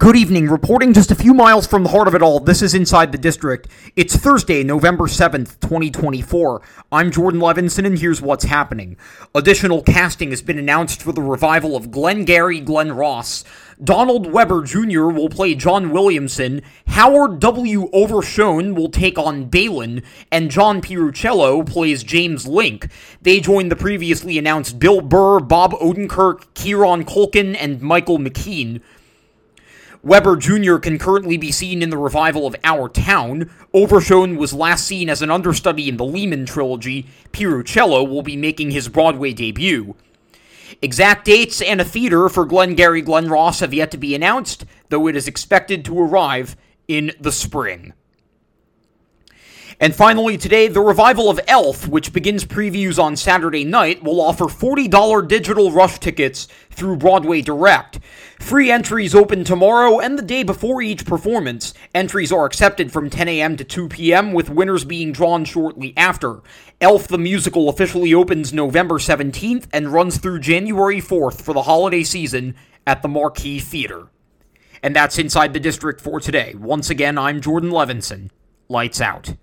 Good evening. Reporting just a few miles from the heart of it all, this is Inside the District. It's Thursday, November 7th, 2024. I'm Jordan Levinson, and here's what's happening. Additional casting has been announced for the revival of Glengarry Glen Ross. Donald Webber Jr. will play John Williamson, Howard W. Overshone will take on Balin, and John Pieruccello plays James Link. They join the previously announced Bill Burr, Bob Odenkirk, Kieran Culkin, and Michael McKean. Webber Jr. can currently be seen in the revival of Our Town. Overshone was last seen as an understudy in the Lehman trilogy. Pieruccello will be making his Broadway debut. Exact dates and a theater for Glengarry Glen Ross have yet to be announced, though it is expected to arrive in the spring. And finally today, the revival of Elf, which begins previews on Saturday night, will offer $40 digital rush tickets through Broadway Direct. Free entries open tomorrow and the day before each performance. Entries are accepted from 10 a.m. to 2 p.m., with winners being drawn shortly after. Elf the Musical officially opens November 17th and runs through January 4th for the holiday season at the Marquee Theater. And that's Inside the District for today. Once again, I'm Jordan Levinson. Lights out.